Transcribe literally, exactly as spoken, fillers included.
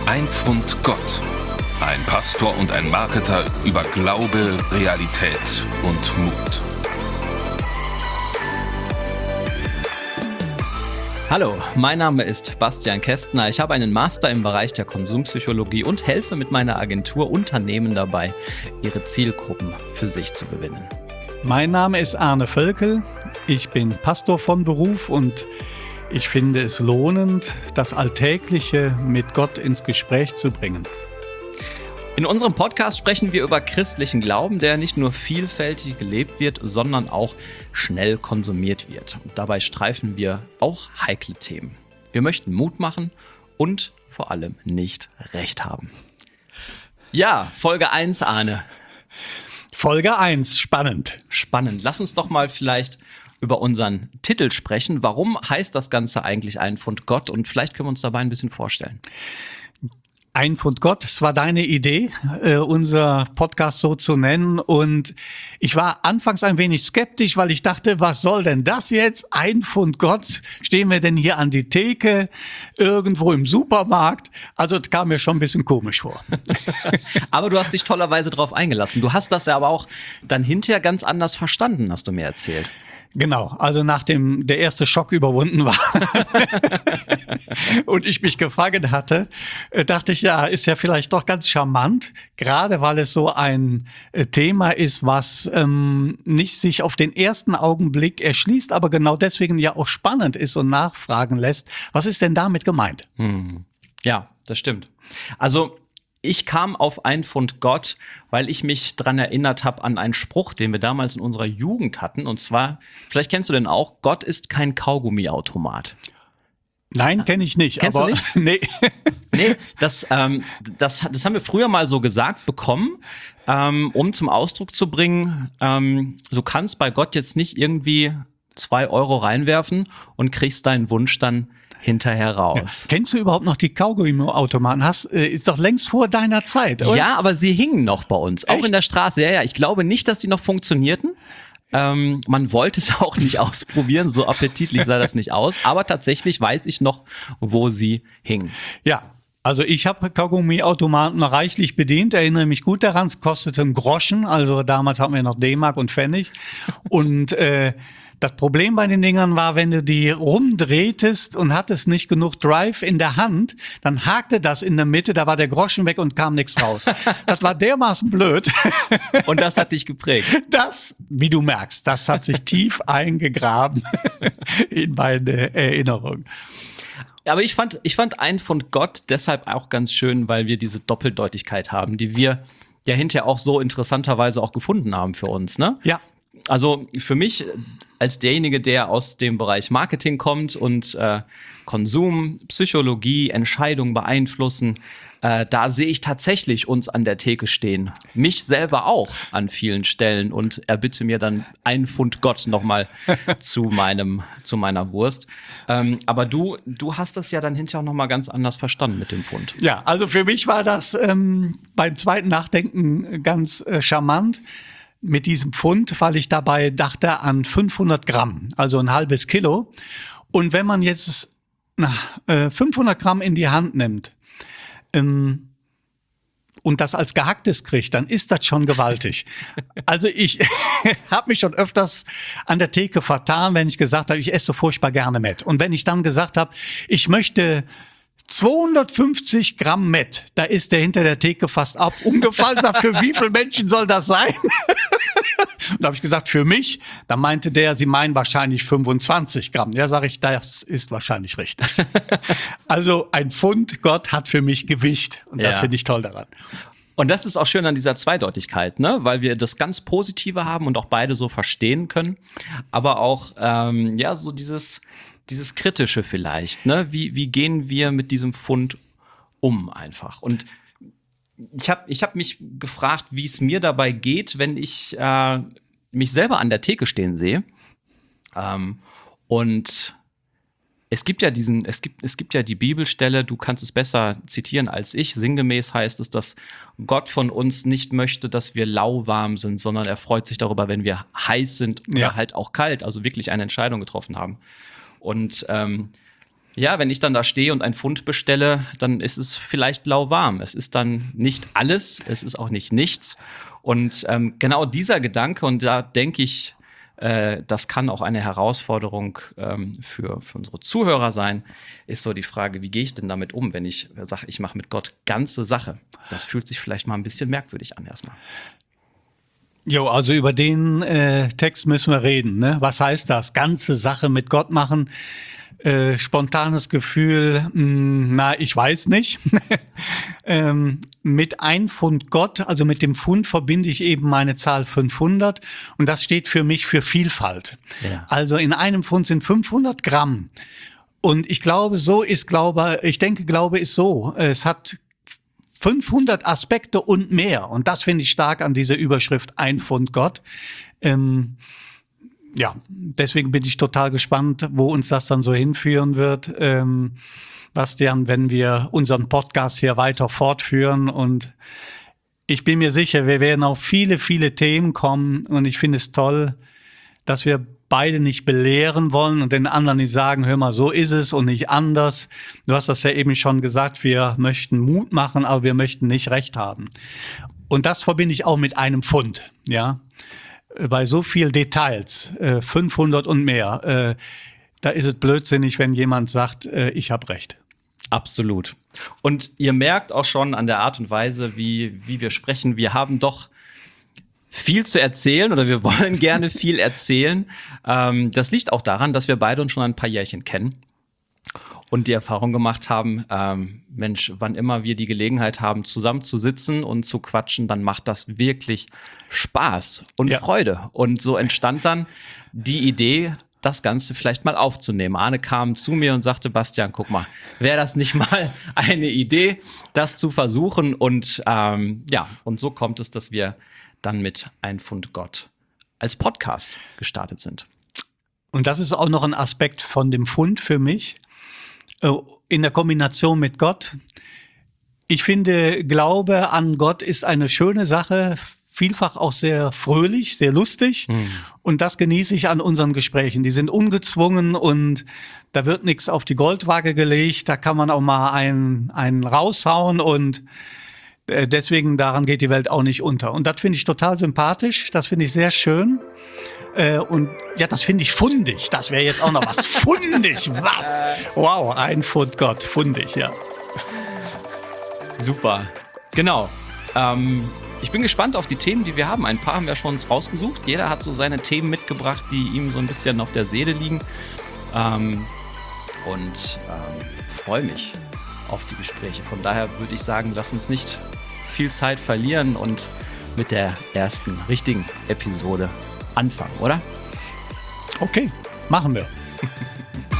Ein Pfund Gott. Ein Pastor und ein Marketer über Glaube, Realität und Mut. Hallo, mein Name ist Bastian Kästner. Ich habe einen Master im Bereich der Konsumpsychologie und helfe mit meiner Agentur Unternehmen dabei, ihre Zielgruppen für sich zu gewinnen. Mein Name ist Arne Völkel. Ich bin Pastor von Beruf und ich finde es lohnend, das Alltägliche mit Gott ins Gespräch zu bringen. In unserem Podcast sprechen wir über christlichen Glauben, der nicht nur vielfältig gelebt wird, sondern auch schnell konsumiert wird. Und dabei streifen wir auch heikle Themen. Wir möchten Mut machen und vor allem nicht Recht haben. Ja, Folge eins, Arne. Folge eins, spannend. Spannend. Lass uns doch mal vielleicht über unseren Titel sprechen. Warum heißt das Ganze eigentlich Ein Pfund Gott? Und vielleicht können wir uns dabei ein bisschen vorstellen. Ein Pfund Gott, es war deine Idee, äh, unser Podcast so zu nennen. Und ich war anfangs ein wenig skeptisch, weil ich dachte, was soll denn das jetzt? Ein Pfund Gott, stehen wir denn hier an die Theke, irgendwo im Supermarkt? Also das kam mir schon ein bisschen komisch vor. Aber du hast dich tollerweise drauf eingelassen. Du hast das ja aber auch dann hinterher ganz anders verstanden, hast du mir erzählt. Genau, also nachdem der erste Schock überwunden war und ich mich gefangen hatte, dachte ich, ja, ist ja vielleicht doch ganz charmant, gerade weil es so ein Thema ist, was ähm, nicht sich auf den ersten Augenblick erschließt, aber genau deswegen ja auch spannend ist und nachfragen lässt. Was ist denn damit gemeint? Hm. Ja, das stimmt. Also ich kam auf Ein Pfund Gott, weil ich mich dran erinnert habe an einen Spruch, den wir damals in unserer Jugend hatten. Und zwar, vielleicht kennst du den auch, Gott ist kein Kaugummiautomat. Nein, kenne ich nicht. Kennst aber du nicht? Nee. Nee, das, ähm, das, das haben wir früher mal so gesagt bekommen, ähm, um zum Ausdruck zu bringen, ähm, du kannst bei Gott jetzt nicht irgendwie zwei Euro reinwerfen und kriegst deinen Wunsch dann hinterher raus. Ja. Kennst du überhaupt noch die Kaugummi-Automaten? Hast, äh, ist doch längst vor deiner Zeit, oder? Ja, aber sie hingen noch bei uns, auch Echt? in der Straße. Ja, ja, ich glaube nicht, dass die noch funktionierten. Ähm, man wollte es auch nicht ausprobieren, so appetitlich sah das nicht aus. Aber tatsächlich weiß ich noch, wo sie hingen. Ja. Also ich habe Kaugummi-Automaten reichlich bedient, erinnere mich gut daran, es kostete einen Groschen, also damals hatten wir noch D-Mark und Pfennig. Und äh, das Problem bei den Dingern war, wenn du die rumdrehtest und hattest nicht genug Drive in der Hand, dann hakte das in der Mitte, da war der Groschen weg und kam nichts raus. Das war dermaßen blöd. Und das hat dich geprägt. Das, wie du merkst, das hat sich tief eingegraben in meine Erinnerung. Aber ich fand, ich fand Ein Pfund Gott deshalb auch ganz schön, weil wir diese Doppeldeutigkeit haben, die wir ja hinterher auch so interessanterweise auch gefunden haben für uns, ne? Ja. Also für mich als derjenige, der aus dem Bereich Marketing kommt und äh, Konsum, Psychologie, Entscheidungen beeinflussen, äh, da sehe ich tatsächlich uns an der Theke stehen. Mich selber auch an vielen Stellen und erbitte mir dann ein Pfund Gott nochmal zu meinem, zu meiner Wurst. Ähm, aber du, du hast das ja dann hinterher auch nochmal ganz anders verstanden mit dem Pfund. Ja, also für mich war das ähm, beim zweiten Nachdenken ganz äh, charmant. Mit diesem Pfund, weil ich dabei dachte an fünfhundert Gramm, also ein halbes Kilo. Und wenn man jetzt na, äh, fünfhundert Gramm in die Hand nimmt ähm, und das als gehacktes kriegt, dann ist das schon gewaltig. Also ich habe mich schon öfters an der Theke vertan, wenn ich gesagt habe, ich esse so furchtbar gerne Mett. Und wenn ich dann gesagt habe, ich möchte zweihundertfünfzig Gramm Mett, da ist der hinter der Theke fast ab umgefallen, sagt, für wie viele Menschen soll das sein? Und da habe ich gesagt, für mich. Da meinte der, Sie meinen wahrscheinlich fünfundzwanzig Gramm. Ja, sage ich, das ist wahrscheinlich richtig. Also ein Pfund Gott hat für mich Gewicht. Und das Ja. finde ich toll daran. Und das ist auch schön an dieser Zweideutigkeit, ne? Weil wir das ganz Positive haben und auch beide so verstehen können. Aber auch, ähm, ja, so dieses, dieses Kritische vielleicht, ne? Wie, wie gehen wir mit diesem Pfund um einfach? Und ich habe ich hab mich gefragt, wie es mir dabei geht, wenn ich äh, mich selber an der Theke stehen sehe. Ähm, und es gibt ja diesen, es gibt, es gibt ja die Bibelstelle, du kannst es besser zitieren als ich. Sinngemäß heißt es, dass Gott von uns nicht möchte, dass wir lauwarm sind, sondern er freut sich darüber, wenn wir heiß sind oder Ja. halt auch kalt, also wirklich eine Entscheidung getroffen haben. Und ähm, ja, wenn ich dann da stehe und ein Pfund bestelle, dann ist es vielleicht lauwarm. Es ist dann nicht alles, es ist auch nicht nichts. Und ähm, genau dieser Gedanke, und da denke ich, äh, das kann auch eine Herausforderung ähm, für, für unsere Zuhörer sein, ist so die Frage, wie gehe ich denn damit um, wenn ich sage, ich mache mit Gott ganze Sache? Das fühlt sich vielleicht mal ein bisschen merkwürdig an erstmal. Jo, also über den äh, Text müssen wir reden. Ne? Was heißt das? Ganze Sache mit Gott machen? Äh, spontanes Gefühl, mh, na, ich weiß nicht. ähm, mit ein Pfund Gott, also mit dem Pfund verbinde ich eben meine Zahl fünfhundert und das steht für mich für Vielfalt. Ja. Also in einem Pfund sind fünfhundert Gramm. Und ich glaube, so ist Glaube, ich denke, Glaube ist so. Es hat fünfhundert Aspekte und mehr. Und das finde ich stark an dieser Überschrift ein Pfund Gott. Ähm, ja, deswegen bin ich total gespannt, wo uns das dann so hinführen wird. Ähm, Bastian, wenn wir unseren Podcast hier weiter fortführen. Und ich bin mir sicher, wir werden auf viele, viele Themen kommen. Und ich finde es toll, dass wir beide nicht belehren wollen und den anderen nicht sagen, hör mal, so ist es und nicht anders. Du hast das ja eben schon gesagt, wir möchten Mut machen, aber wir möchten nicht Recht haben. Und das verbinde ich auch mit einem Pfund, ja. Bei so viel Details, äh, fünfhundert und mehr, äh, da ist es blödsinnig, wenn jemand sagt, äh, ich habe Recht. Absolut. Und ihr merkt auch schon an der Art und Weise, wie, wie wir sprechen, wir haben doch viel zu erzählen oder wir wollen gerne viel erzählen. Ähm, das liegt auch daran, dass wir beide uns schon ein paar Jährchen kennen und die Erfahrung gemacht haben, ähm, Mensch, wann immer wir die Gelegenheit haben, zusammen zu sitzen und zu quatschen, dann macht das wirklich Spaß und ja. Freude. Und so entstand dann die Idee, das Ganze vielleicht mal aufzunehmen. Arne kam zu mir und sagte, Bastian, guck mal, wäre das nicht mal eine Idee, das zu versuchen? Und ähm, ja, und so kommt es, dass wir dann mit Ein Pfund Gott als Podcast gestartet sind. Und das ist auch noch ein Aspekt von dem Pfund für mich, in der Kombination mit Gott. Ich finde, Glaube an Gott ist eine schöne Sache, vielfach auch sehr fröhlich, sehr lustig. Mhm. Und das genieße ich an unseren Gesprächen. Die sind ungezwungen und da wird nichts auf die Goldwaage gelegt. Da kann man auch mal einen, einen raushauen und deswegen, daran geht die Welt auch nicht unter. Und das finde ich total sympathisch, das finde ich sehr schön. Äh, und ja, das finde ich fundig. Das wäre jetzt auch noch was. Fundig, was? Wow, ein Pfund Gott, fundig, ja. Super, genau. Ähm, ich bin gespannt auf die Themen, die wir haben. Ein paar haben wir schon uns rausgesucht. Jeder hat so seine Themen mitgebracht, die ihm so ein bisschen auf der Seele liegen. Ähm, und ähm, freue mich auf die Gespräche. Von daher würde ich sagen, lass uns nicht viel Zeit verlieren und mit der ersten richtigen Episode anfangen, oder? Okay, machen wir.